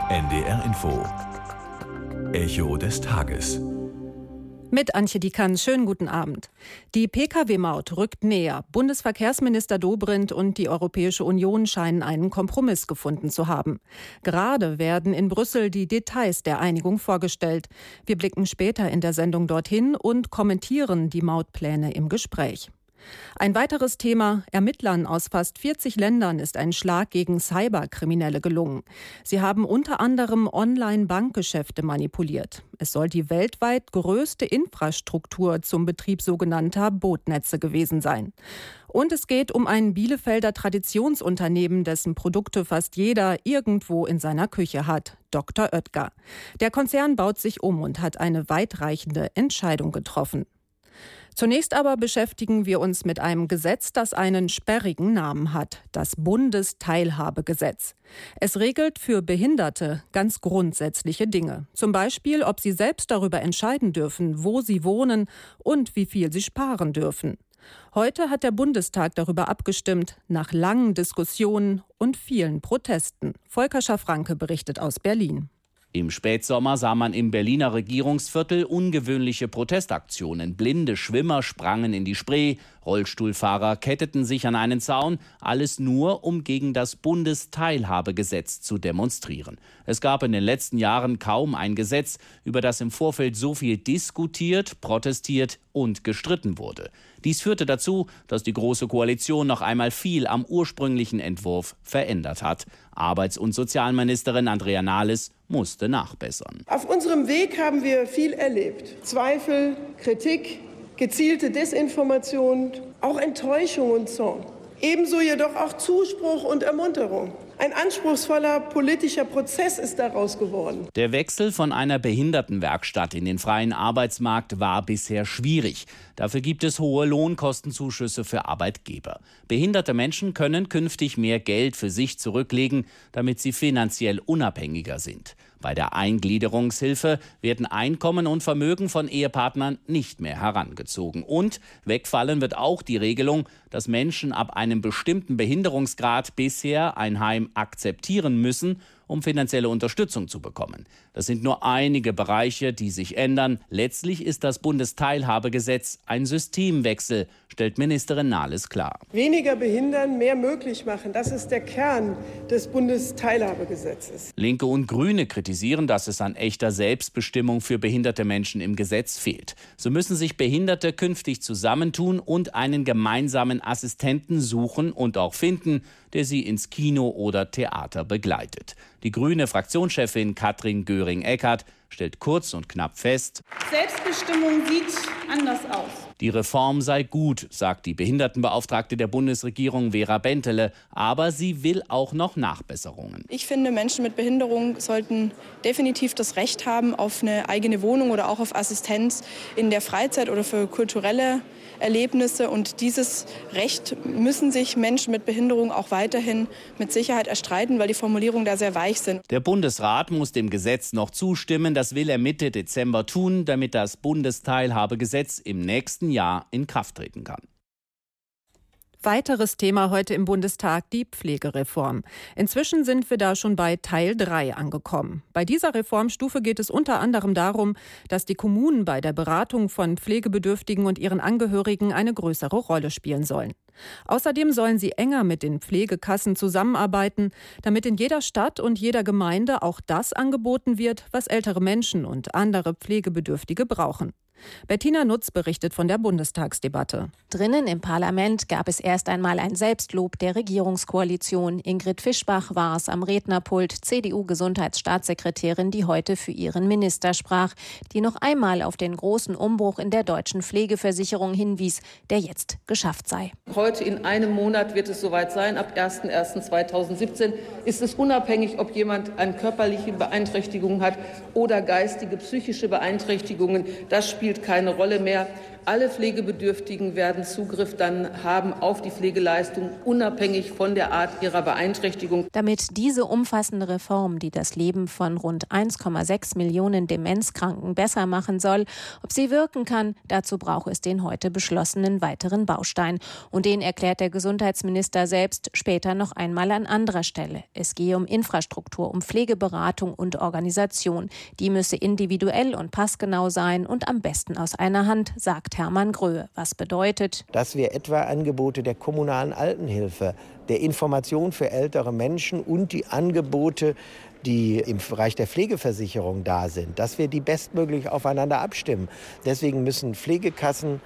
NDR Info. Echo des Tages. Mit Antje Diekan, schönen guten Abend. Die Pkw-Maut rückt näher. Bundesverkehrsminister Dobrindt und die Europäische Union scheinen einen Kompromiss gefunden zu haben. Gerade werden in Brüssel die Details der Einigung vorgestellt. Wir blicken später in der Sendung dorthin und kommentieren die Mautpläne im Gespräch. Ein weiteres Thema: Ermittlern aus fast 40 Ländern ist ein Schlag gegen Cyberkriminelle gelungen. Sie haben unter anderem Online-Bankgeschäfte manipuliert. Es soll die weltweit größte Infrastruktur zum Betrieb sogenannter Botnetze gewesen sein. Und es geht um ein Bielefelder Traditionsunternehmen, dessen Produkte fast jeder irgendwo in seiner Küche hat: Dr. Oetker. Der Konzern baut sich um und hat eine weitreichende Entscheidung getroffen. Zunächst aber beschäftigen wir uns mit einem Gesetz, das einen sperrigen Namen hat: das Bundesteilhabegesetz. Es regelt für Behinderte ganz grundsätzliche Dinge. Zum Beispiel, ob sie selbst darüber entscheiden dürfen, wo sie wohnen und wie viel sie sparen dürfen. Heute hat der Bundestag darüber abgestimmt, nach langen Diskussionen und vielen Protesten. Volker Schafranke berichtet aus Berlin. Im Spätsommer sah man im Berliner Regierungsviertel ungewöhnliche Protestaktionen. Blinde Schwimmer sprangen in die Spree, Rollstuhlfahrer ketteten sich an einen Zaun. Alles nur, um gegen das Bundesteilhabegesetz zu demonstrieren. Es gab in den letzten Jahren kaum ein Gesetz, über das im Vorfeld so viel diskutiert, protestiert und gestritten wurde. Dies führte dazu, dass die Große Koalition noch einmal viel am ursprünglichen Entwurf verändert hat. Arbeits- und Sozialministerin Andrea Nahles musste nachbessern. Auf unserem Weg haben wir viel erlebt. Zweifel, Kritik, gezielte Desinformation, auch Enttäuschung und Zorn. Ebenso jedoch auch Zuspruch und Ermunterung. Ein anspruchsvoller politischer Prozess ist daraus geworden. Der Wechsel von einer Behindertenwerkstatt in den freien Arbeitsmarkt war bisher schwierig. Dafür gibt es hohe Lohnkostenzuschüsse für Arbeitgeber. Behinderte Menschen können künftig mehr Geld für sich zurücklegen, damit sie finanziell unabhängiger sind. Bei der Eingliederungshilfe werden Einkommen und Vermögen von Ehepartnern nicht mehr herangezogen. Und wegfallen wird auch die Regelung, dass Menschen ab einem bestimmten Behinderungsgrad bisher ein Heim akzeptieren müssen, um finanzielle Unterstützung zu bekommen. Das sind nur einige Bereiche, die sich ändern. Letztlich ist das Bundesteilhabegesetz ein Systemwechsel, stellt Ministerin Nahles klar. Weniger behindern, mehr möglich machen, das ist der Kern des Bundesteilhabegesetzes. Linke und Grüne kritisieren, dass es an echter Selbstbestimmung für behinderte Menschen im Gesetz fehlt. So müssen sich Behinderte künftig zusammentun und einen gemeinsamen Assistenten suchen und auch finden, der sie ins Kino oder Theater begleitet. Die grüne Fraktionschefin Katrin Göring-Eckardt stellt kurz und knapp fest: Selbstbestimmung sieht anders aus. Die Reform sei gut, sagt die Behindertenbeauftragte der Bundesregierung Vera Bentele, aber sie will auch noch Nachbesserungen. Ich finde, Menschen mit Behinderung sollten definitiv das Recht haben auf eine eigene Wohnung oder auch auf Assistenz in der Freizeit oder für kulturelle Erlebnisse. Und dieses Recht müssen sich Menschen mit Behinderung auch weiterhin mit Sicherheit erstreiten, weil die Formulierungen da sehr weich sind. Der Bundesrat muss dem Gesetz noch zustimmen. Das will er Mitte Dezember tun, damit das Bundesteilhabegesetz im nächsten Jahr in Kraft treten kann. Weiteres Thema heute im Bundestag: die Pflegereform. Inzwischen sind wir da schon bei Teil 3 angekommen. Bei dieser Reformstufe geht es unter anderem darum, dass die Kommunen bei der Beratung von Pflegebedürftigen und ihren Angehörigen eine größere Rolle spielen sollen. Außerdem sollen sie enger mit den Pflegekassen zusammenarbeiten, damit in jeder Stadt und jeder Gemeinde auch das angeboten wird, was ältere Menschen und andere Pflegebedürftige brauchen. Bettina Nutz berichtet von der Bundestagsdebatte. Drinnen im Parlament gab es erst einmal ein Selbstlob der Regierungskoalition. Ingrid Fischbach war es am Rednerpult, CDU-Gesundheitsstaatssekretärin, die heute für ihren Minister sprach, die noch einmal auf den großen Umbruch in der deutschen Pflegeversicherung hinwies, der jetzt geschafft sei. Heute in einem Monat wird es soweit sein. Ab 01.01.2017 ist es unabhängig, ob jemand eine körperliche Beeinträchtigung hat oder geistige, psychische Beeinträchtigungen. Das spielt keine Rolle mehr. Alle Pflegebedürftigen werden Zugriff dann haben auf die Pflegeleistung, unabhängig von der Art ihrer Beeinträchtigung. Damit diese umfassende Reform, die das Leben von rund 1,6 Millionen Demenzkranken besser machen soll, ob sie wirken kann, dazu braucht es den heute beschlossenen weiteren Baustein. Und den erklärt der Gesundheitsminister selbst später noch einmal an anderer Stelle. Es gehe um Infrastruktur, um Pflegeberatung und Organisation. Die müsse individuell und passgenau sein und am besten aus einer Hand, sagt Hermann Gröhe. Was bedeutet, dass wir etwa Angebote der kommunalen Altenhilfe, der Information für ältere Menschen und die Angebote, die im Bereich der Pflegeversicherung da sind, dass wir die bestmöglich aufeinander abstimmen. Deswegen müssen Pflegekassen,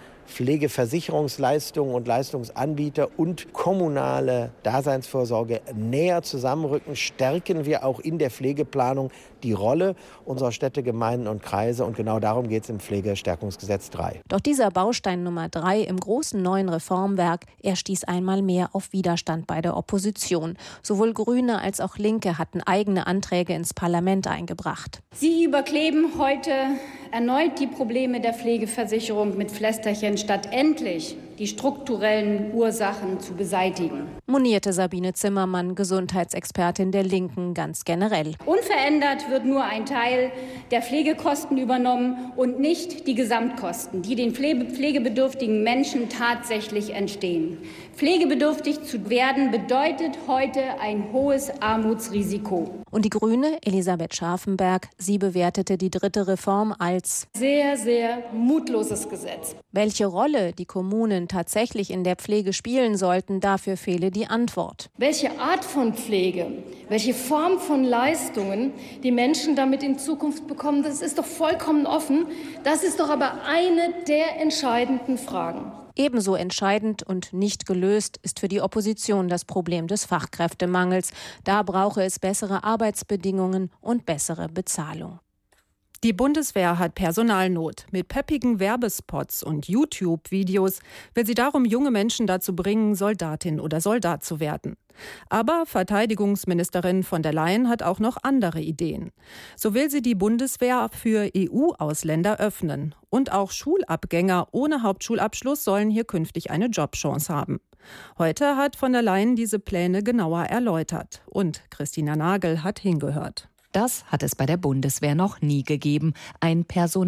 Pflegeversicherungsleistungen und Leistungsanbieter und kommunale Daseinsvorsorge näher zusammenrücken. Stärken wir auch in der Pflegeplanung die Rolle unserer Städte, Gemeinden und Kreise. Und genau darum geht es im Pflegestärkungsgesetz 3. Doch dieser Baustein Nummer 3 im großen neuen Reformwerk, er stieß einmal mehr auf Widerstand bei der Opposition. Sowohl Grüne als auch Linke hatten eigene Anträge ins Parlament eingebracht. Sie überkleben heute erneut die Probleme der Pflegeversicherung mit Pflästerchen, statt endlich die strukturellen Ursachen zu beseitigen. Monierte Sabine Zimmermann, Gesundheitsexpertin der Linken, ganz generell. Unverändert wird nur ein Teil der Pflegekosten übernommen und nicht die Gesamtkosten, die den pflegebedürftigen Menschen tatsächlich entstehen. Pflegebedürftig zu werden bedeutet heute ein hohes Armutsrisiko. Und die Grüne, Elisabeth Scharfenberg, sie bewertete die dritte Reform als sehr, sehr mutloses Gesetz. Welche Rolle die Kommunen tatsächlich in der Pflege spielen sollten, dafür fehle die Antwort. Welche Art von Pflege, welche Form von Leistungen die Menschen damit in Zukunft bekommen, das ist doch vollkommen offen. Das ist doch aber eine der entscheidenden Fragen. Ebenso entscheidend und nicht gelöst ist für die Opposition das Problem des Fachkräftemangels. Da brauche es bessere Arbeitsbedingungen und bessere Bezahlung. Die Bundeswehr hat Personalnot. Mit peppigen Werbespots und YouTube-Videos will sie darum junge Menschen dazu bringen, Soldatin oder Soldat zu werden. Aber Verteidigungsministerin von der Leyen hat auch noch andere Ideen. So will sie die Bundeswehr für EU-Ausländer öffnen. Und auch Schulabgänger ohne Hauptschulabschluss sollen hier künftig eine Jobchance haben. Heute hat von der Leyen diese Pläne genauer erläutert. Und Christina Nagel hat hingehört. Das hat es bei der Bundeswehr noch nie gegeben. Ein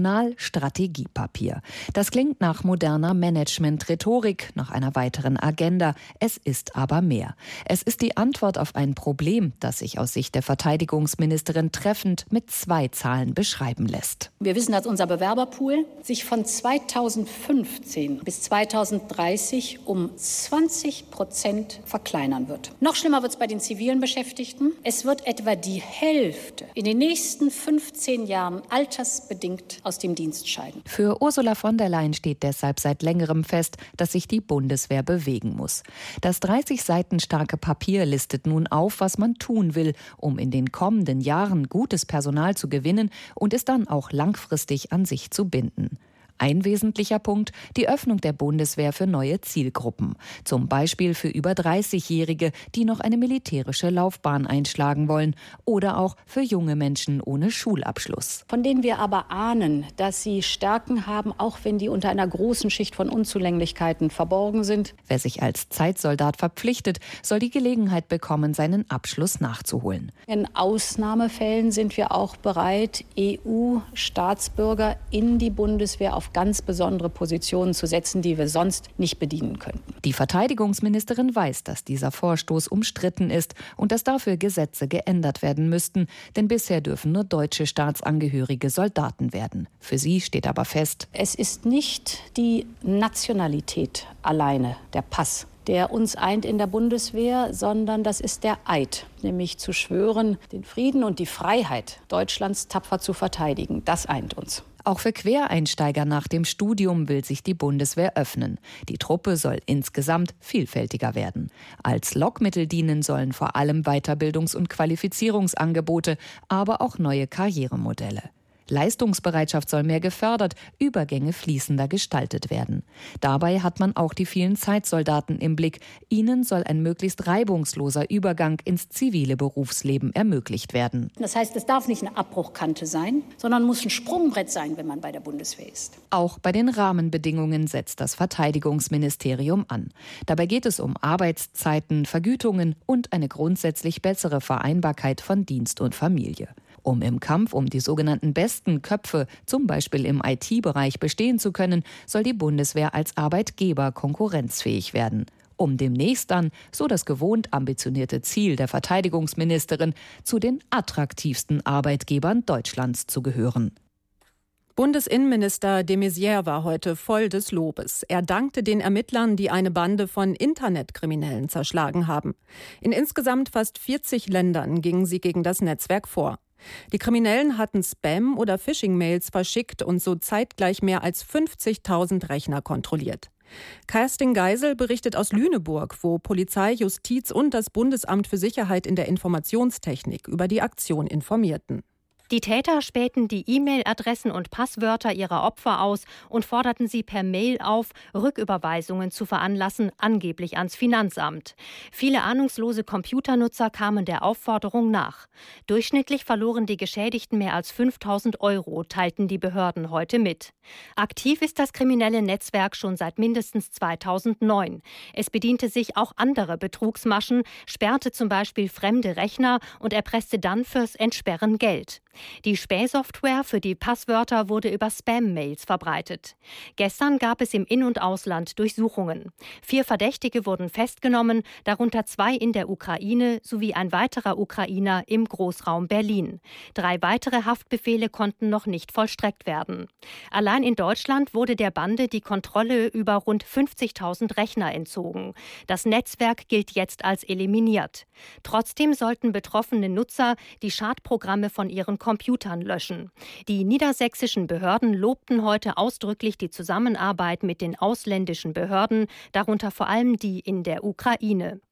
Personalstrategiepapier. Das klingt nach moderner Management-Rhetorik, nach einer weiteren Agenda. Es ist aber mehr. Es ist die Antwort auf ein Problem, das sich aus Sicht der Verteidigungsministerin treffend mit 2 Zahlen beschreiben lässt. Wir wissen, dass unser Bewerberpool sich von 2015 bis 2030 um 20% verkleinern wird. Noch schlimmer wird es bei den zivilen Beschäftigten. Es wird etwa die Hälfte in den nächsten 15 Jahren altersbedingt aus dem Dienst scheiden. Für Ursula von der Leyen steht deshalb seit längerem fest, dass sich die Bundeswehr bewegen muss. Das 30 Seiten starke Papier listet nun auf, was man tun will, um in den kommenden Jahren gutes Personal zu gewinnen und es dann auch langfristig an sich zu binden. Ein wesentlicher Punkt, die Öffnung der Bundeswehr für neue Zielgruppen. Zum Beispiel für über 30-Jährige, die noch eine militärische Laufbahn einschlagen wollen. Oder auch für junge Menschen ohne Schulabschluss. Von denen wir aber ahnen, dass sie Stärken haben, auch wenn die unter einer großen Schicht von Unzulänglichkeiten verborgen sind. Wer sich als Zeitsoldat verpflichtet, soll die Gelegenheit bekommen, seinen Abschluss nachzuholen. In Ausnahmefällen sind wir auch bereit, EU-Staatsbürger in die Bundeswehr auf ganz besondere Positionen zu setzen, die wir sonst nicht bedienen könnten. Die Verteidigungsministerin weiß, dass dieser Vorstoß umstritten ist und dass dafür Gesetze geändert werden müssten, denn bisher dürfen nur deutsche Staatsangehörige Soldaten werden. Für sie steht aber fest: Es ist nicht die Nationalität alleine, der Pass, der uns eint in der Bundeswehr, sondern das ist der Eid, nämlich zu schwören, den Frieden und die Freiheit Deutschlands tapfer zu verteidigen. Das eint uns. Auch für Quereinsteiger nach dem Studium will sich die Bundeswehr öffnen. Die Truppe soll insgesamt vielfältiger werden. Als Lockmittel dienen sollen vor allem Weiterbildungs- und Qualifizierungsangebote, aber auch neue Karrieremodelle. Leistungsbereitschaft soll mehr gefördert, Übergänge fließender gestaltet werden. Dabei hat man auch die vielen Zeitsoldaten im Blick. Ihnen soll ein möglichst reibungsloser Übergang ins zivile Berufsleben ermöglicht werden. Das heißt, es darf nicht eine Abbruchkante sein, sondern muss ein Sprungbrett sein, wenn man bei der Bundeswehr ist. Auch bei den Rahmenbedingungen setzt das Verteidigungsministerium an. Dabei geht es um Arbeitszeiten, Vergütungen und eine grundsätzlich bessere Vereinbarkeit von Dienst und Familie. Um im Kampf um die sogenannten besten Köpfe, zum Beispiel im IT-Bereich, bestehen zu können, soll die Bundeswehr als Arbeitgeber konkurrenzfähig werden. Um demnächst dann, so das gewohnt ambitionierte Ziel der Verteidigungsministerin, zu den attraktivsten Arbeitgebern Deutschlands zu gehören. Bundesinnenminister de Maizière war heute voll des Lobes. Er dankte den Ermittlern, die eine Bande von Internetkriminellen zerschlagen haben. In insgesamt fast 40 Ländern gingen sie gegen das Netzwerk vor. Die Kriminellen hatten Spam- oder Phishing-Mails verschickt und so zeitgleich mehr als 50.000 Rechner kontrolliert. Kerstin Geisel berichtet aus Lüneburg, wo Polizei, Justiz und das Bundesamt für Sicherheit in der Informationstechnik über die Aktion informierten. Die Täter spähten die E-Mail-Adressen und Passwörter ihrer Opfer aus und forderten sie per Mail auf, Rücküberweisungen zu veranlassen, angeblich ans Finanzamt. Viele ahnungslose Computernutzer kamen der Aufforderung nach. Durchschnittlich verloren die Geschädigten mehr als 5.000 €, teilten die Behörden heute mit. Aktiv ist das kriminelle Netzwerk schon seit mindestens 2009. Es bediente sich auch anderer Betrugsmaschen, sperrte zum Beispiel fremde Rechner und erpresste dann fürs Entsperren Geld. Die Spähsoftware für die Passwörter wurde über Spam-Mails verbreitet. Gestern gab es im In- und Ausland Durchsuchungen. 4 Verdächtige wurden festgenommen, darunter 2 in der Ukraine sowie ein weiterer Ukrainer im Großraum Berlin. 3 weitere Haftbefehle konnten noch nicht vollstreckt werden. Allein in Deutschland wurde der Bande die Kontrolle über rund 50.000 Rechner entzogen. Das Netzwerk gilt jetzt als eliminiert. Trotzdem sollten betroffene Nutzer die Schadprogramme von ihren Computern löschen. Die niedersächsischen Behörden lobten heute ausdrücklich die Zusammenarbeit mit den ausländischen Behörden, darunter vor allem die in der Ukraine.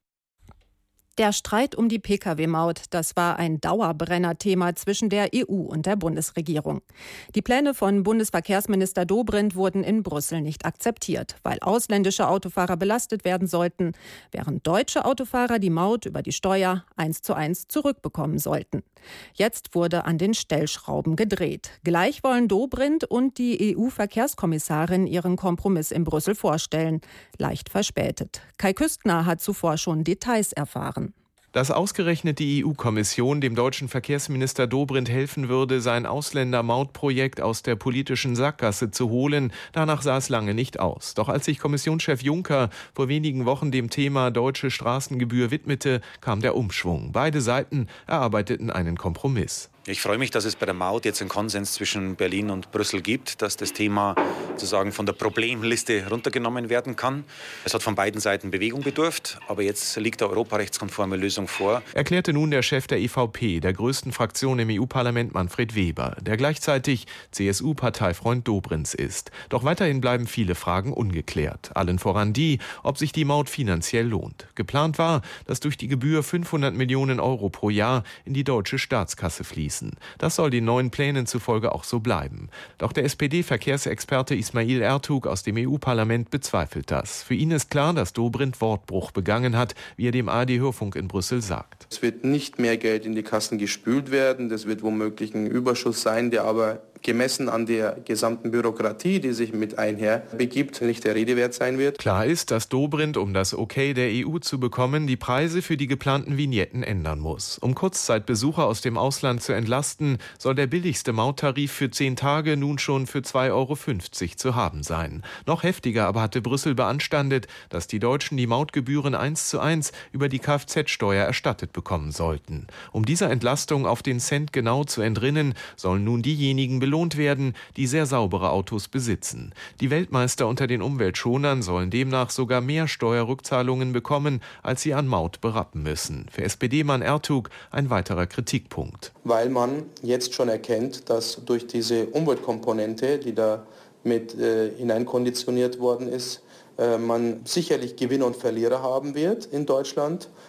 Der Streit um die Pkw-Maut, das war ein Dauerbrenner-Thema zwischen der EU und der Bundesregierung. Die Pläne von Bundesverkehrsminister Dobrindt wurden in Brüssel nicht akzeptiert, weil ausländische Autofahrer belastet werden sollten, während deutsche Autofahrer die Maut über die Steuer 1:1 zurückbekommen sollten. Jetzt wurde an den Stellschrauben gedreht. Gleich wollen Dobrindt und die EU-Verkehrskommissarin ihren Kompromiss in Brüssel vorstellen. Leicht verspätet. Kai Küstner hat zuvor schon Details erfahren. Dass ausgerechnet die EU-Kommission dem deutschen Verkehrsminister Dobrindt helfen würde, sein Ausländermautprojekt aus der politischen Sackgasse zu holen, danach sah es lange nicht aus. Doch als sich Kommissionschef Juncker vor wenigen Wochen dem Thema deutsche Straßengebühr widmete, kam der Umschwung. Beide Seiten erarbeiteten einen Kompromiss. Ich freue mich, dass es bei der Maut jetzt einen Konsens zwischen Berlin und Brüssel gibt, dass das Thema sozusagen von der Problemliste runtergenommen werden kann. Es hat von beiden Seiten Bewegung bedurft, aber jetzt liegt eine europarechtskonforme Lösung vor. Erklärte nun der Chef der EVP, der größten Fraktion im EU-Parlament, Manfred Weber, der gleichzeitig CSU-Parteifreund Dobrindts ist. Doch weiterhin bleiben viele Fragen ungeklärt. Allen voran die, ob sich die Maut finanziell lohnt. Geplant war, dass durch die Gebühr 500 Millionen € pro Jahr in die deutsche Staatskasse fließen. Das soll den neuen Plänen zufolge auch so bleiben. Doch der SPD-Verkehrsexperte Ismail Ertug aus dem EU-Parlament bezweifelt das. Für ihn ist klar, dass Dobrindt Wortbruch begangen hat, wie er dem ARD-Hörfunk in Brüssel sagt. Es wird nicht mehr Geld in die Kassen gespült werden. Das wird womöglich ein Überschuss sein, der aber gemessen an der gesamten Bürokratie, die sich mit einher begibt, nicht der Rede wert sein wird. Klar ist, dass Dobrindt, um das Okay der EU zu bekommen, die Preise für die geplanten Vignetten ändern muss. Um Kurzzeitbesucher aus dem Ausland zu entlasten, soll der billigste Mauttarif für 10 Tage nun schon für 2,50 € zu haben sein. Noch heftiger aber hatte Brüssel beanstandet, dass die Deutschen die Mautgebühren 1:1 über die Kfz-Steuer erstattet bekommen sollten. Um dieser Entlastung auf den Cent genau zu entrinnen, sollen nun diejenigen belohnt werden, die sehr saubere Autos besitzen. Die Weltmeister unter den Umweltschonern sollen demnach sogar mehr Steuerrückzahlungen bekommen, als sie an Maut berappen müssen. Für SPD-Mann Ertug ein weiterer Kritikpunkt. Weil man jetzt schon erkennt, dass durch diese Umweltkomponente, die da mit hineinkonditioniert worden ist, man sicherlich Gewinner und Verlierer haben wird in Deutschland.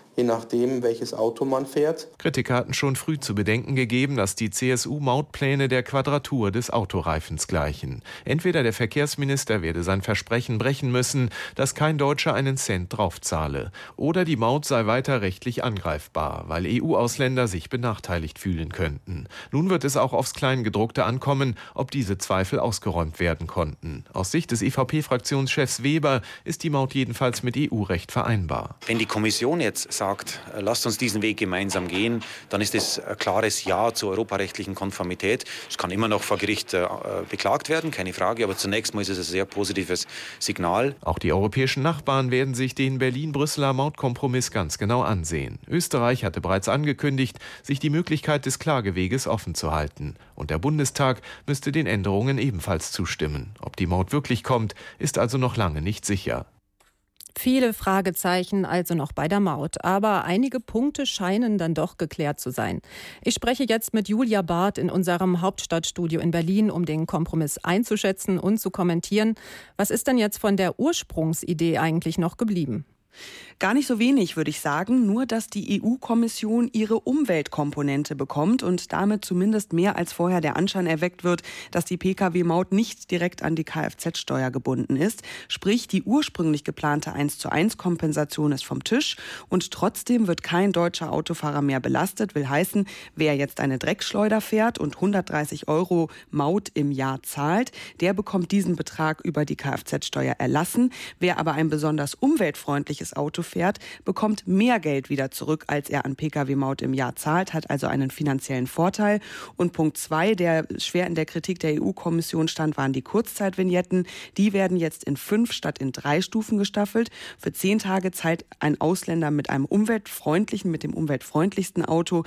je nachdem, welches Auto man fährt. Kritiker hatten schon früh zu bedenken gegeben, dass die CSU-Mautpläne der Quadratur des Autoreifens gleichen. Entweder der Verkehrsminister werde sein Versprechen brechen müssen, dass kein Deutscher einen Cent draufzahle, oder die Maut sei weiter rechtlich angreifbar, weil EU-Ausländer sich benachteiligt fühlen könnten. Nun wird es auch aufs Kleingedruckte ankommen, ob diese Zweifel ausgeräumt werden konnten. Aus Sicht des EVP-Fraktionschefs Weber ist die Maut jedenfalls mit EU-Recht vereinbar. Wenn die Kommission jetzt sagt, lasst uns diesen Weg gemeinsam gehen, dann ist es ein klares Ja zur europarechtlichen Konformität. Es kann immer noch vor Gericht beklagt werden, keine Frage, aber zunächst mal ist es ein sehr positives Signal. Auch die europäischen Nachbarn werden sich den Berlin-Brüsseler Mautkompromiss ganz genau ansehen. Österreich hatte bereits angekündigt, sich die Möglichkeit des Klageweges offen zu halten. Und der Bundestag müsste den Änderungen ebenfalls zustimmen. Ob die Maut wirklich kommt, ist also noch lange nicht sicher. Viele Fragezeichen also noch bei der Maut, aber einige Punkte scheinen dann doch geklärt zu sein. Ich spreche jetzt mit Julia Barth in unserem Hauptstadtstudio in Berlin, um den Kompromiss einzuschätzen und zu kommentieren. Was ist denn jetzt von der Ursprungsidee eigentlich noch geblieben? Gar nicht so wenig, würde ich sagen, nur dass die EU-Kommission ihre Umweltkomponente bekommt und damit zumindest mehr als vorher der Anschein erweckt wird, dass die Pkw-Maut nicht direkt an die Kfz-Steuer gebunden ist. Sprich, die ursprünglich geplante 1:1-Kompensation ist vom Tisch und trotzdem wird kein deutscher Autofahrer mehr belastet. Will heißen, wer jetzt eine Dreckschleuder fährt und 130 € Maut im Jahr zahlt, der bekommt diesen Betrag über die Kfz-Steuer erlassen. Wer aber ein besonders umweltfreundliches Auto fährt, bekommt mehr Geld wieder zurück, als er an Pkw-Maut im Jahr zahlt, hat also einen finanziellen Vorteil. Und Punkt 2, der schwer in der Kritik der EU-Kommission stand, waren die Kurzzeitvignetten. Die werden jetzt in 5 statt in 3 Stufen gestaffelt. Für 10 Tage zahlt ein Ausländer mit dem umweltfreundlichsten Auto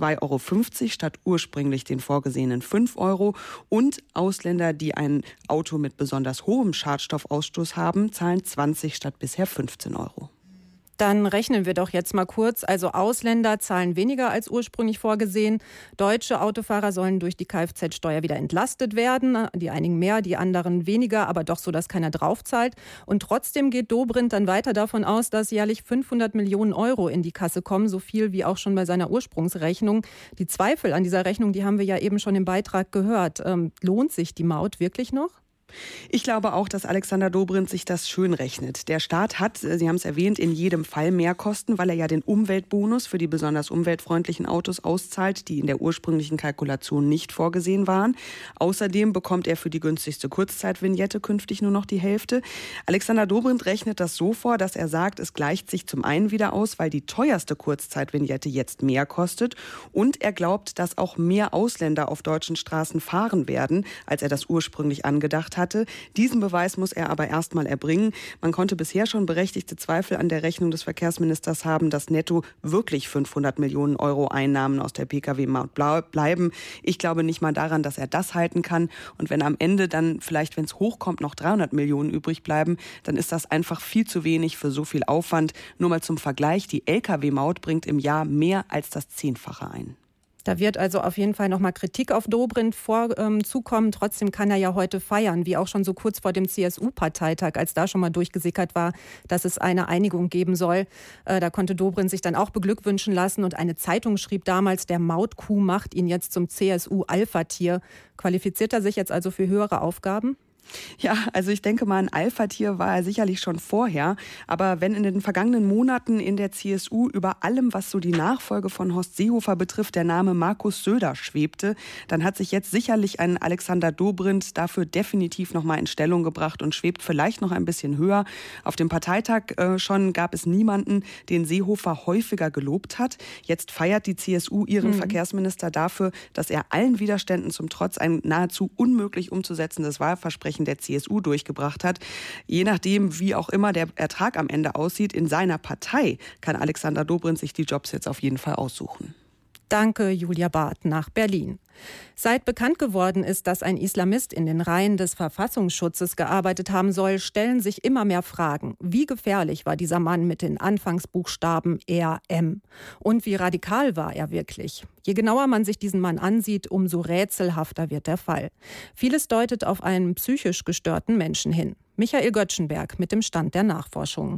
2,50 € statt ursprünglich den vorgesehenen 5 €. Und Ausländer, die ein Auto mit besonders hohem Schadstoffausstoß haben, zahlen 20 statt bisher 15 €. Dann rechnen wir doch jetzt mal kurz. Also Ausländer zahlen weniger als ursprünglich vorgesehen. Deutsche Autofahrer sollen durch die Kfz-Steuer wieder entlastet werden. Die einigen mehr, die anderen weniger, aber doch so, dass keiner draufzahlt. Und trotzdem geht Dobrindt dann weiter davon aus, dass jährlich 500 Millionen € in die Kasse kommen. So viel wie auch schon bei seiner Ursprungsrechnung. Die Zweifel an dieser Rechnung, die haben wir ja eben schon im Beitrag gehört. Lohnt sich die Maut wirklich noch? Ich glaube auch, dass Alexander Dobrindt sich das schön rechnet. Der Staat hat, Sie haben es erwähnt, in jedem Fall Mehrkosten, weil er ja den Umweltbonus für die besonders umweltfreundlichen Autos auszahlt, die in der ursprünglichen Kalkulation nicht vorgesehen waren. Außerdem bekommt er für die günstigste Kurzzeitvignette künftig nur noch die Hälfte. Alexander Dobrindt rechnet das so vor, dass er sagt, es gleicht sich zum einen wieder aus, weil die teuerste Kurzzeitvignette jetzt mehr kostet. Und er glaubt, dass auch mehr Ausländer auf deutschen Straßen fahren werden, als er das ursprünglich angedacht hatte. Diesen Beweis muss er aber erst mal erbringen. Man konnte bisher schon berechtigte Zweifel an der Rechnung des Verkehrsministers haben, dass netto wirklich 500 Millionen € Einnahmen aus der Pkw-Maut bleiben. Ich glaube nicht mal daran, dass er das halten kann. Und wenn am Ende dann vielleicht, wenn es hochkommt, noch 300 Millionen übrig bleiben, dann ist das einfach viel zu wenig für so viel Aufwand. Nur mal zum Vergleich, die Lkw-Maut bringt im Jahr mehr als das 10-fache ein. Da wird also auf jeden Fall nochmal Kritik auf Dobrindt zukommen. Trotzdem kann er ja heute feiern, wie auch schon so kurz vor dem CSU-Parteitag, als da schon mal durchgesickert war, dass es eine Einigung geben soll. Da konnte Dobrindt sich dann auch beglückwünschen lassen. Und eine Zeitung schrieb damals, der Mautkuh macht ihn jetzt zum CSU-Alpha-Tier. Qualifiziert er sich jetzt also für höhere Aufgaben? Ja, also ich denke mal, ein Alpha-Tier war er sicherlich schon vorher. Aber wenn in den vergangenen Monaten in der CSU über allem, was so die Nachfolge von Horst Seehofer betrifft, der Name Markus Söder schwebte, dann hat sich jetzt sicherlich ein Alexander Dobrindt dafür definitiv nochmal in Stellung gebracht und schwebt vielleicht noch ein bisschen höher. Auf dem Parteitag schon gab es niemanden, den Seehofer häufiger gelobt hat. Jetzt feiert die CSU ihren Verkehrsminister dafür, dass er allen Widerständen zum Trotz ein nahezu unmöglich umzusetzendes Wahlversprechen der CSU durchgebracht hat. Je nachdem, wie auch immer der Ertrag am Ende aussieht, in seiner Partei kann Alexander Dobrindt sich die Jobs jetzt auf jeden Fall aussuchen. Danke, Julia Barth nach Berlin. Seit bekannt geworden ist, dass ein Islamist in den Reihen des Verfassungsschutzes gearbeitet haben soll, stellen sich immer mehr Fragen. Wie gefährlich war dieser Mann mit den Anfangsbuchstaben RM? Und wie radikal war er wirklich? Je genauer man sich diesen Mann ansieht, umso rätselhafter wird der Fall. Vieles deutet auf einen psychisch gestörten Menschen hin. Michael Göttschenberg mit dem Stand der Nachforschung.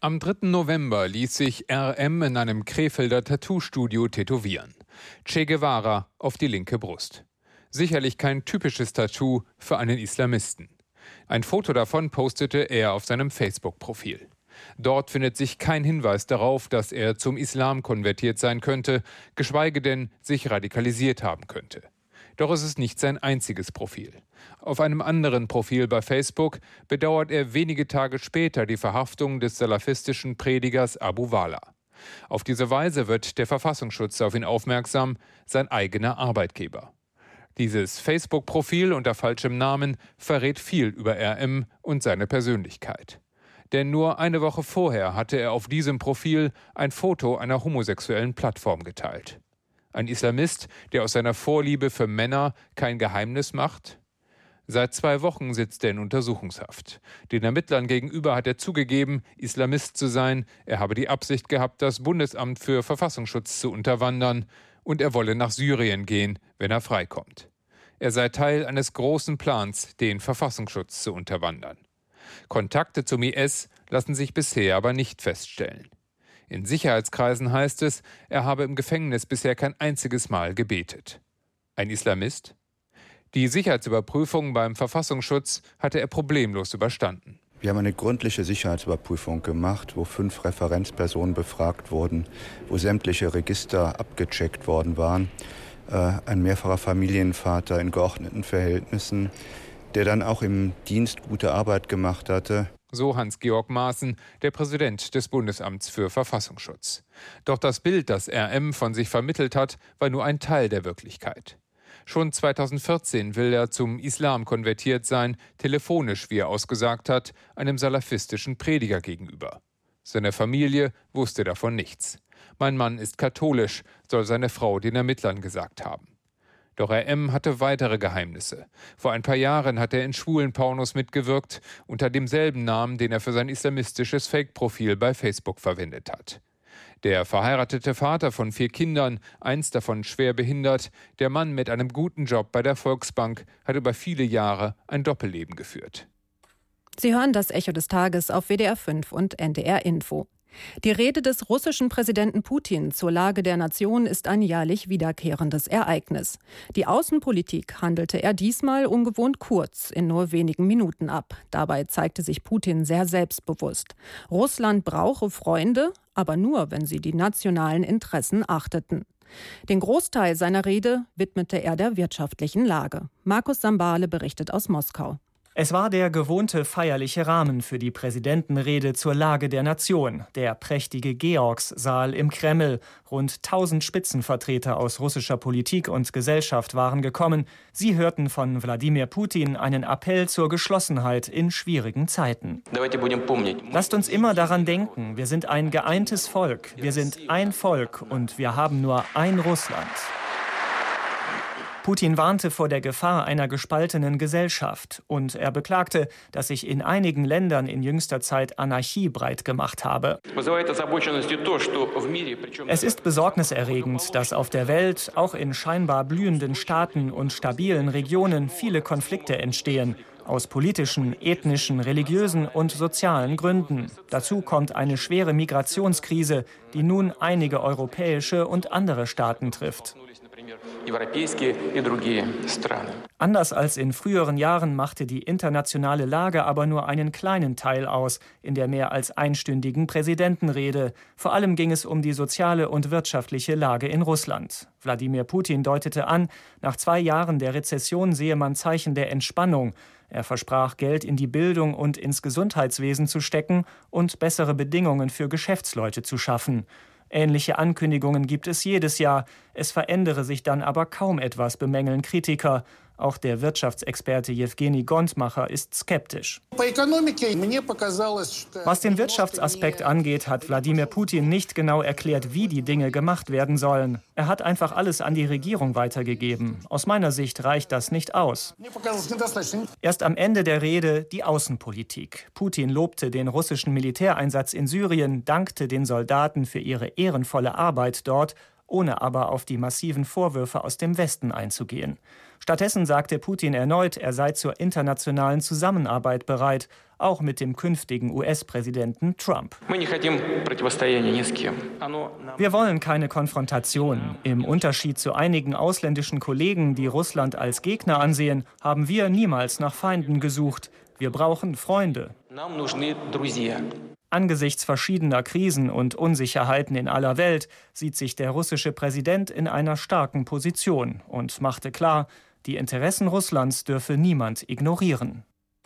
Am 3. November ließ sich RM in einem Krefelder Tattoo-Studio tätowieren. Che Guevara auf die linke Brust. Sicherlich kein typisches Tattoo für einen Islamisten. Ein Foto davon postete er auf seinem Facebook-Profil. Dort findet sich kein Hinweis darauf, dass er zum Islam konvertiert sein könnte, geschweige denn sich radikalisiert haben könnte. Doch es ist nicht sein einziges Profil. Auf einem anderen Profil bei Facebook bedauert er wenige Tage später die Verhaftung des salafistischen Predigers Abu Wala. Auf diese Weise wird der Verfassungsschutz auf ihn aufmerksam, sein eigener Arbeitgeber. Dieses Facebook-Profil unter falschem Namen verrät viel über RM und seine Persönlichkeit. Denn nur eine Woche vorher hatte er auf diesem Profil ein Foto einer homosexuellen Plattform geteilt. Ein Islamist, der aus seiner Vorliebe für Männer kein Geheimnis macht? Seit 2 Wochen sitzt er in Untersuchungshaft. Den Ermittlern gegenüber hat er zugegeben, Islamist zu sein. Er habe die Absicht gehabt, das Bundesamt für Verfassungsschutz zu unterwandern. Und er wolle nach Syrien gehen, wenn er freikommt. Er sei Teil eines großen Plans, den Verfassungsschutz zu unterwandern. Kontakte zum IS lassen sich bisher aber nicht feststellen. In Sicherheitskreisen heißt es, er habe im Gefängnis bisher kein einziges Mal gebetet. Ein Islamist? Die Sicherheitsüberprüfung beim Verfassungsschutz hatte er problemlos überstanden. Wir haben eine gründliche Sicherheitsüberprüfung gemacht, wo 5 Referenzpersonen befragt wurden, wo sämtliche Register abgecheckt worden waren. Ein mehrfacher Familienvater in geordneten Verhältnissen, der dann auch im Dienst gute Arbeit gemacht hatte. So Hans-Georg Maaßen, der Präsident des Bundesamts für Verfassungsschutz. Doch das Bild, das RM von sich vermittelt hat, war nur ein Teil der Wirklichkeit. Schon 2014 will er zum Islam konvertiert sein, telefonisch, wie er ausgesagt hat, einem salafistischen Prediger gegenüber. Seine Familie wusste davon nichts. Mein Mann ist katholisch, soll seine Frau den Ermittlern gesagt haben. Doch RM hatte weitere Geheimnisse. Vor ein paar Jahren hat er in schwulen Pornos mitgewirkt, unter demselben Namen, den er für sein islamistisches Fake-Profil bei Facebook verwendet hat. Der verheiratete Vater von 4 Kindern, 1 davon schwer behindert, der Mann mit einem guten Job bei der Volksbank, hat über viele Jahre ein Doppelleben geführt. Sie hören das Echo des Tages auf WDR 5 und NDR Info. Die Rede des russischen Präsidenten Putin zur Lage der Nation ist ein jährlich wiederkehrendes Ereignis. Die Außenpolitik handelte er diesmal ungewohnt kurz, in nur wenigen Minuten ab. Dabei zeigte sich Putin sehr selbstbewusst. Russland brauche Freunde, aber nur, wenn sie die nationalen Interessen achteten. Den Großteil seiner Rede widmete er der wirtschaftlichen Lage. Markus Sambale berichtet aus Moskau. Es war der gewohnte feierliche Rahmen für die Präsidentenrede zur Lage der Nation, der prächtige Georgssaal im Kreml. Rund 1000 Spitzenvertreter aus russischer Politik und Gesellschaft waren gekommen. Sie hörten von Wladimir Putin einen Appell zur Geschlossenheit in schwierigen Zeiten. Lasst uns immer daran denken, wir sind ein geeintes Volk, wir sind ein Volk und wir haben nur ein Russland. Putin warnte vor der Gefahr einer gespaltenen Gesellschaft und er beklagte, dass sich in einigen Ländern in jüngster Zeit Anarchie breit gemacht habe. Es ist besorgniserregend, dass auf der Welt, auch in scheinbar blühenden Staaten und stabilen Regionen, viele Konflikte entstehen. Aus politischen, ethnischen, religiösen und sozialen Gründen. Dazu kommt eine schwere Migrationskrise, die nun einige europäische und andere Staaten trifft. Anders als in früheren Jahren machte die internationale Lage aber nur einen kleinen Teil aus in der mehr als einstündigen Präsidentenrede. Vor allem ging es um die soziale und wirtschaftliche Lage in Russland. Wladimir Putin deutete an, nach 2 Jahren der Rezession sehe man Zeichen der Entspannung. Er versprach, Geld in die Bildung und ins Gesundheitswesen zu stecken und bessere Bedingungen für Geschäftsleute zu schaffen. Ähnliche Ankündigungen gibt es jedes Jahr. Es verändere sich dann aber kaum etwas, bemängeln Kritiker. Auch der Wirtschaftsexperte Jewgeni Gontmacher ist skeptisch. Was den Wirtschaftsaspekt angeht, hat Wladimir Putin nicht genau erklärt, wie die Dinge gemacht werden sollen. Er hat einfach alles an die Regierung weitergegeben. Aus meiner Sicht reicht das nicht aus. Erst am Ende der Rede die Außenpolitik. Putin lobte den russischen Militäreinsatz in Syrien, dankte den Soldaten für ihre ehrenvolle Arbeit dort ohne aber auf die massiven Vorwürfe aus dem Westen einzugehen. Stattdessen sagte Putin erneut, er sei zur internationalen Zusammenarbeit bereit, auch mit dem künftigen US-Präsidenten Trump. Wir wollen keine Konfrontation. Im Unterschied zu einigen ausländischen Kollegen, die Russland als Gegner ansehen, haben wir niemals nach Feinden gesucht. Wir brauchen Freunde. Angesichts verschiedener Krisen und Unsicherheiten in aller Welt sieht sich der russische Präsident in einer starken Position und machte klar, die Interessen Russlands dürfe niemand ignorieren.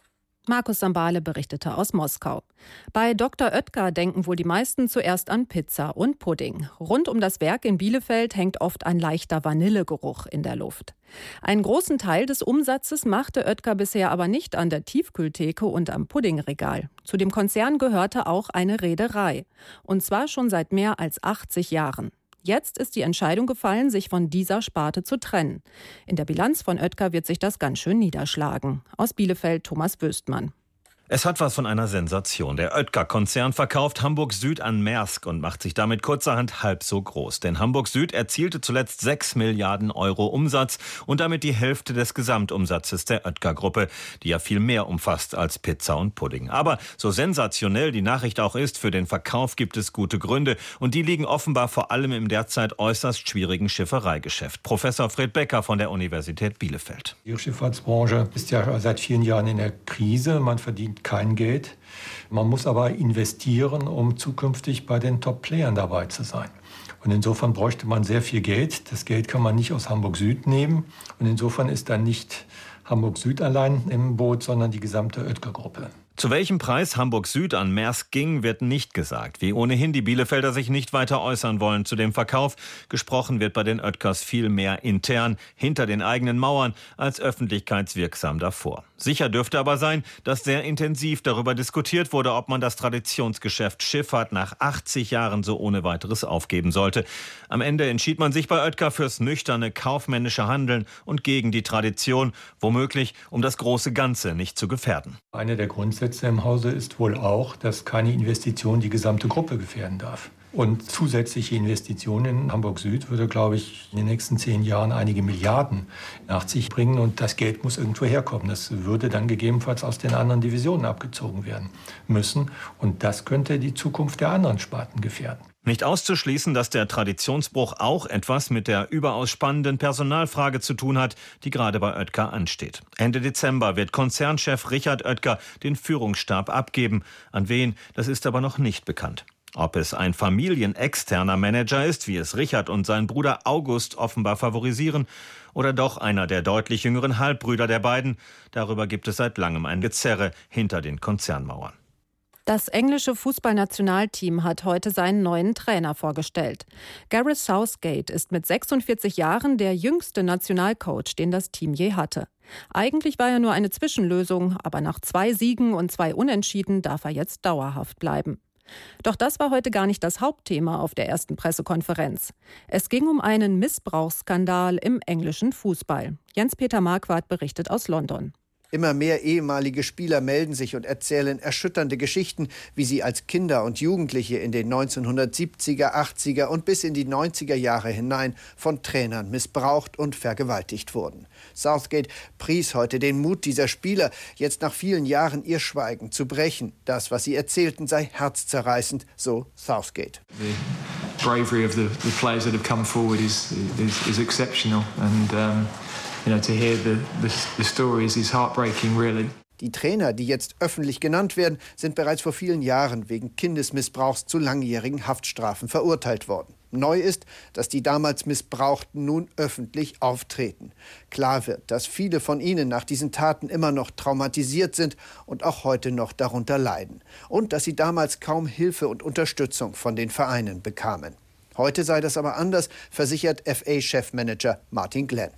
Markus Sambale berichtete aus Moskau. Bei Dr. Oetker denken wohl die meisten zuerst an Pizza und Pudding. Rund um das Werk in Bielefeld hängt oft ein leichter Vanillegeruch in der Luft. Einen großen Teil des Umsatzes machte Oetker bisher aber nicht an der Tiefkühltheke und am Puddingregal. Zu dem Konzern gehörte auch eine Reederei. Und zwar schon seit mehr als 80 Jahren. Jetzt ist die Entscheidung gefallen, sich von dieser Sparte zu trennen. In der Bilanz von Oetker wird sich das ganz schön niederschlagen. Aus Bielefeld Thomas Wöstmann. Es hat was von einer Sensation. Der Oetker-Konzern verkauft Hamburg Süd an Maersk und macht sich damit kurzerhand halb so groß. Denn Hamburg Süd erzielte zuletzt 6 Milliarden Euro Umsatz und damit die Hälfte des Gesamtumsatzes der Oetker-Gruppe, die ja viel mehr umfasst als Pizza und Pudding. Aber so sensationell die Nachricht auch ist, für den Verkauf gibt es gute Gründe. Und die liegen offenbar vor allem im derzeit äußerst schwierigen Schiffereigeschäft. Professor Fred Becker von der Universität Bielefeld. Die Schifffahrtsbranche ist ja seit vielen Jahren in der Krise. Man verdient kein Geld. Man muss aber investieren, um zukünftig bei den Top-Playern dabei zu sein. Und insofern bräuchte man sehr viel Geld. Das Geld kann man nicht aus Hamburg Süd nehmen. Und insofern ist dann nicht Hamburg Süd allein im Boot, sondern die gesamte Oetker-Gruppe. Zu welchem Preis Hamburg Süd an Maersk ging, wird nicht gesagt. Wie ohnehin die Bielefelder sich nicht weiter äußern wollen zu dem Verkauf. Gesprochen wird bei den Oetkers viel mehr intern, hinter den eigenen Mauern, als öffentlichkeitswirksam davor. Sicher dürfte aber sein, dass sehr intensiv darüber diskutiert wurde, ob man das Traditionsgeschäft Schifffahrt nach 80 Jahren so ohne weiteres aufgeben sollte. Am Ende entschied man sich bei Oetker fürs nüchterne kaufmännische Handeln und gegen die Tradition, womöglich um das große Ganze nicht zu gefährden. Eine der Grundsätze im Hause ist wohl auch, dass keine Investition die gesamte Gruppe gefährden darf. Und zusätzliche Investitionen in Hamburg Süd würde, glaube ich, in den nächsten 10 Jahren einige Milliarden nach sich bringen. Und das Geld muss irgendwo herkommen. Das würde dann gegebenenfalls aus den anderen Divisionen abgezogen werden müssen. Und das könnte die Zukunft der anderen Sparten gefährden. Nicht auszuschließen, dass der Traditionsbruch auch etwas mit der überaus spannenden Personalfrage zu tun hat, die gerade bei Oetker ansteht. Ende Dezember wird Konzernchef Richard Oetker den Führungsstab abgeben. An wen, das ist aber noch nicht bekannt. Ob es ein familienexterner Manager ist, wie es Richard und sein Bruder August offenbar favorisieren, oder doch einer der deutlich jüngeren Halbbrüder der beiden, darüber gibt es seit langem ein Gezerre hinter den Konzernmauern. Das englische Fußballnationalteam hat heute seinen neuen Trainer vorgestellt. Gareth Southgate ist mit 46 Jahren der jüngste Nationalcoach, den das Team je hatte. Eigentlich war er nur eine Zwischenlösung, aber nach 2 Siegen und 2 Unentschieden darf er jetzt dauerhaft bleiben. Doch das war heute gar nicht das Hauptthema auf der ersten Pressekonferenz. Es ging um einen Missbrauchsskandal im englischen Fußball. Jens-Peter Marquardt berichtet aus London. Immer mehr ehemalige Spieler melden sich und erzählen erschütternde Geschichten, wie sie als Kinder und Jugendliche in den 1970er, 80er und bis in die 90er Jahre hinein von Trainern missbraucht und vergewaltigt wurden. Southgate pries heute den Mut dieser Spieler, jetzt nach vielen Jahren ihr Schweigen zu brechen. Das, was sie erzählten, sei herzzerreißend, so Southgate. The bravery of the players that have come forward is exceptional and to hear the stories is heartbreaking, really. Die Trainer, die jetzt öffentlich genannt werden, sind bereits vor vielen Jahren wegen Kindesmissbrauchs zu langjährigen Haftstrafen verurteilt worden. Neu ist, dass die damals Missbrauchten nun öffentlich auftreten. Klar wird, dass viele von ihnen nach diesen Taten immer noch traumatisiert sind und auch heute noch darunter leiden. Und dass sie damals kaum Hilfe und Unterstützung von den Vereinen bekamen. Heute sei das aber anders, versichert FA-Chefmanager Martin Glenn.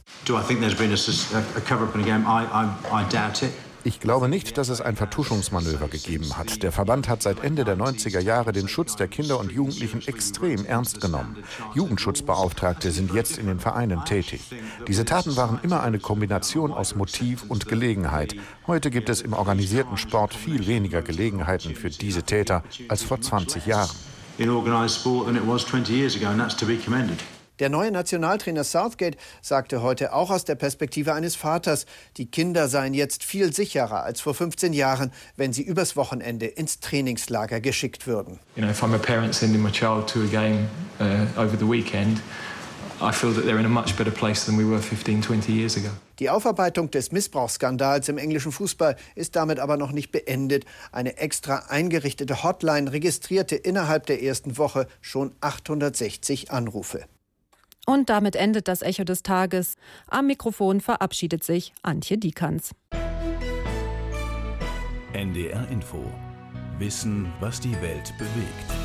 Ich glaube nicht, dass es ein Vertuschungsmanöver gegeben hat. Der Verband hat seit Ende der 90er Jahre den Schutz der Kinder und Jugendlichen extrem ernst genommen. Jugendschutzbeauftragte sind jetzt in den Vereinen tätig. Diese Taten waren immer eine Kombination aus Motiv und Gelegenheit. Heute gibt es im organisierten Sport viel weniger Gelegenheiten für diese Täter als vor 20 Jahren. Der neue Nationaltrainer Southgate sagte heute auch aus der Perspektive eines Vaters, die Kinder seien jetzt viel sicherer als vor 15 Jahren, wenn sie übers Wochenende ins Trainingslager geschickt würden. If I'm a parent sending my child to a game over the weekend, I feel that they're in a much better place than we were 15, 20 years ago. Die Aufarbeitung des Missbrauchsskandals im englischen Fußball ist damit aber noch nicht beendet. Eine extra eingerichtete Hotline registrierte innerhalb der ersten Woche schon 860 Anrufe. Und damit endet das Echo des Tages. Am Mikrofon verabschiedet sich Antje Dieckans. NDR Info. Wissen, was die Welt bewegt.